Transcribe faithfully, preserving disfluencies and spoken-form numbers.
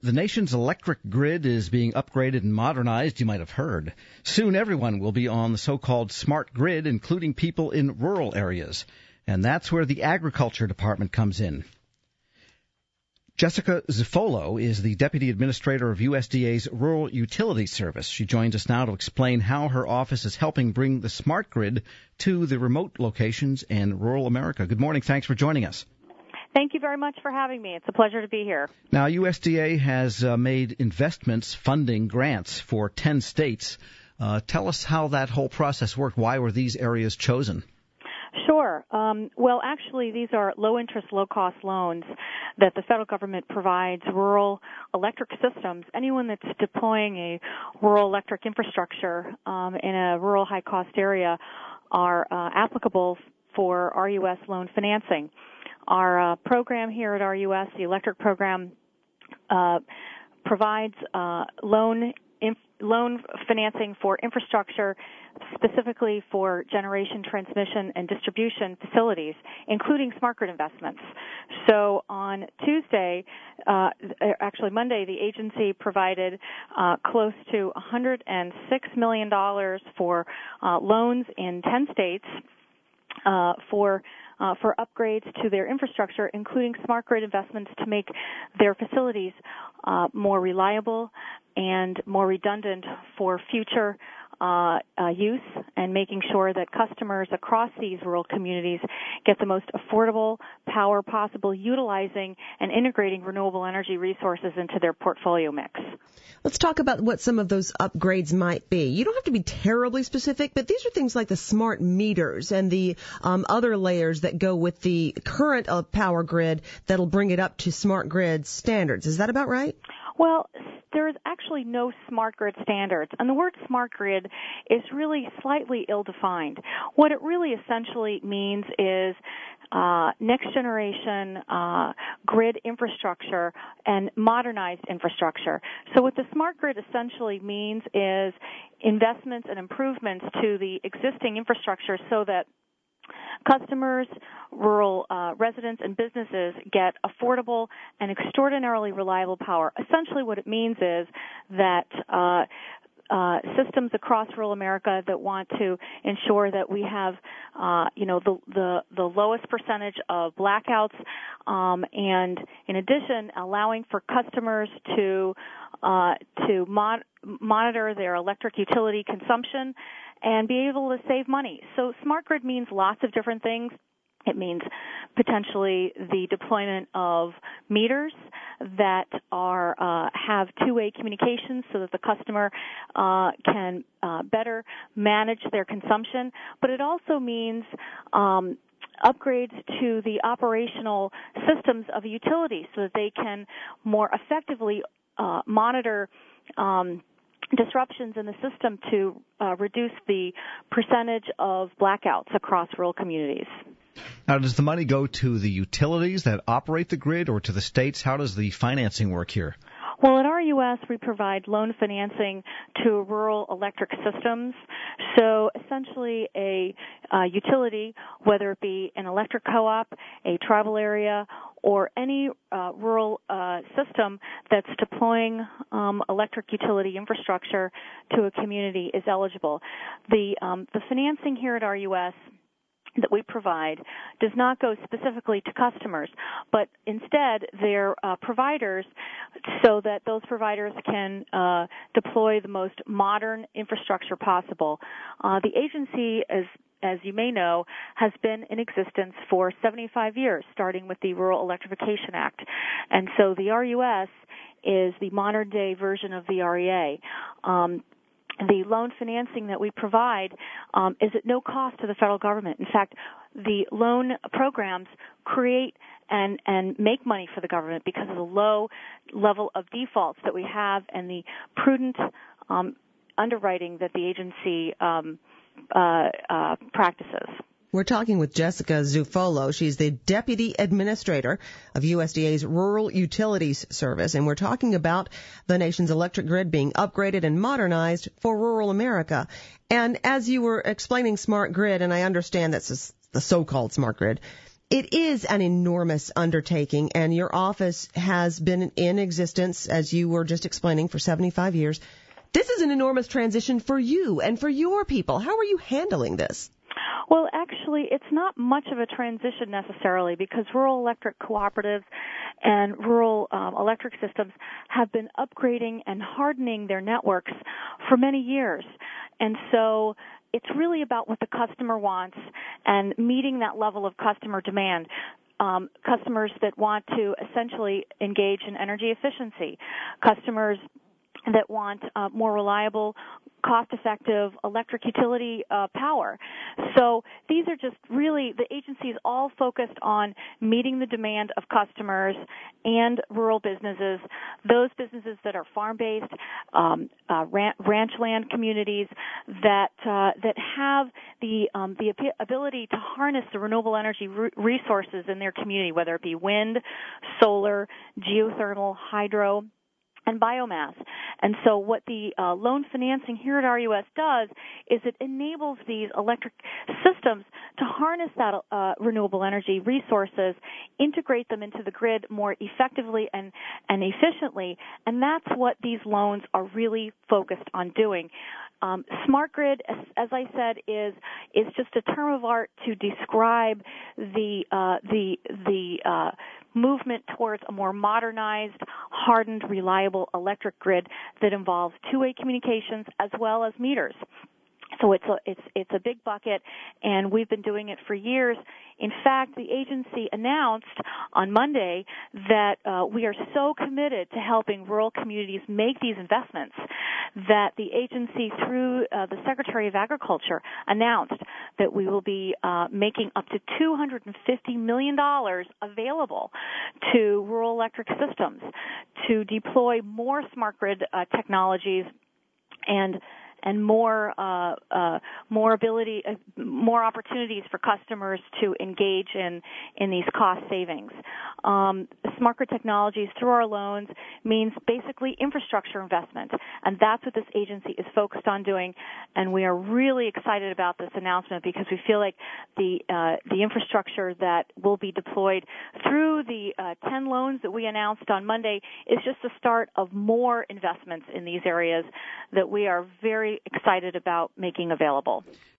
The nation's electric grid is being upgraded and modernized, you might have heard. Soon everyone will be on the so-called smart grid, including people in rural areas. And that's where the Agriculture Department comes in. Jessica Zufolo is the Deputy Administrator of U S D A's Rural Utilities Service. She joins us now to explain how her office is helping bring the smart grid to the remote locations in rural America. Good morning. Thanks for joining us. Thank you very much for having me. It's a pleasure to be here. Now, U S D A has uh, made investments funding grants for ten states. Uh, tell us how that whole process worked. Why were these areas chosen? Sure. Um, well, actually, these are low-interest, low-cost loans that the federal government provides rural electric systems. Anyone that's deploying a rural electric infrastructure um, in a rural high-cost area are uh, applicable for R U S loan financing. Our uh, program here at R U S, the electric program, uh, provides uh, loan inf- loan financing for infrastructure, specifically for generation, transmission, and distribution facilities, including smart grid investments. So on Tuesday, uh, actually Monday, the agency provided uh, close to one hundred six million dollars for uh, loans in ten states uh, for Uh, for upgrades to their infrastructure, including smart grid investments to make their facilities uh, more reliable and more redundant for future uh, uh, use, and making sure that customers across these rural communities get the most affordable power possible, utilizing and integrating renewable energy resources into their portfolio mix. Let's talk about what some of those upgrades might be. You don't have to be terribly specific, but these are things like the smart meters and the um, other layers that go with the current uh, power grid that'll bring it up to smart grid standards. Is that about right? Well, there is actually no smart grid standards, and the word smart grid is really slightly ill-defined. What it really essentially means is uh, next-generation uh, grid infrastructure and modernized infrastructure. So what the smart grid essentially means is investments and improvements to the existing infrastructure so that customers, rural uh, residents, and businesses get affordable and extraordinarily reliable power. Essentially what it means is that uh, uh, systems across rural America that want to ensure that we have, uh, you know, the, the, the lowest percentage of blackouts, um, and in addition, allowing for customers to uh, to mod- monitor their electric utility consumption and be able to save money. So smart grid means lots of different things. It means potentially the deployment of meters that are uh, have two-way communications so that the customer uh, can uh, better manage their consumption. But it also means um, upgrades to the operational systems of a utility so that they can more effectively uh, monitor um, disruptions in the system to uh, reduce the percentage of blackouts across rural communities. Now, does the money go to the utilities that operate the grid or to the states? How does the financing work here? Well, at R U S, we provide loan financing to rural electric systems. So essentially a uh, utility, whether it be an electric co-op, a tribal area, or any uh, rural uh, system that's deploying um, electric utility infrastructure to a community is eligible. The, um, the financing here at R U S that we provide does not go specifically to customers, but instead they're uh, providers so that those providers can uh, deploy the most modern infrastructure possible. Uh, the agency, as as you may know, has been in existence for seventy-five years, starting with the Rural Electrification Act. And so the R U S is the modern-day version of the R E A. Um, The loan financing that we provide um, is at no cost to the federal government. In fact, the loan programs create and, and make money for the government because of the low level of defaults that we have and the prudent um, underwriting that the agency um, uh, uh, practices. We're talking with Jessica Zufolo. She's the Deputy Administrator of U S D A's Rural Utilities Service, and we're talking about the nation's electric grid being upgraded and modernized for rural America. And as you were explaining smart grid, and I understand that's the so-called smart grid, It is an enormous undertaking, and your office has been in existence, as you were just explaining, for seventy-five years. This is an enormous transition for you and for your people. How are you handling this? Well, actually, it's not much of a transition necessarily, because rural electric cooperatives and rural um, electric systems have been upgrading and hardening their networks for many years. And so it's really about what the customer wants and meeting that level of customer demand. Um, customers that want to essentially engage in energy efficiency, customers that want uh, more reliable, cost-effective electric utility uh, power. So these are just really, the agency is all focused on meeting the demand of customers and rural businesses, those businesses that are farm-based, um, uh, ran- ranch land communities that uh, that have the um, the ability to harness the renewable energy re- resources in their community, whether it be wind, solar, geothermal, hydro, and biomass. And so what the uh, loan financing here at R U S does is it enables these electric systems to harness that uh, renewable energy resources, integrate them into the grid more effectively and, and efficiently, and that's what these loans are really focused on doing. Um, smart grid, as, as I said, is is just a term of art to describe the uh, the the uh, movement towards a more modernized, hardened, reliable electric grid that involves two-way communications as well as meters. So it's a, it's, it's a big bucket, and we've been doing it for years. In fact, the agency announced on Monday that uh, we are so committed to helping rural communities make these investments that the agency, through uh, the Secretary of Agriculture, announced that we will be uh, making up to two hundred fifty million dollars available to rural electric systems to deploy more smart grid uh, technologies and and more uh, uh, more ability, uh, more opportunities for customers to engage in in these cost savings. Um, smart grid technologies through our loans means basically infrastructure investment, and that's what this agency is focused on doing. And we are really excited about this announcement because we feel like the uh, the infrastructure that will be deployed through the uh, ten loans that we announced on Monday is just the start of more investments in these areas that we are very excited about making available.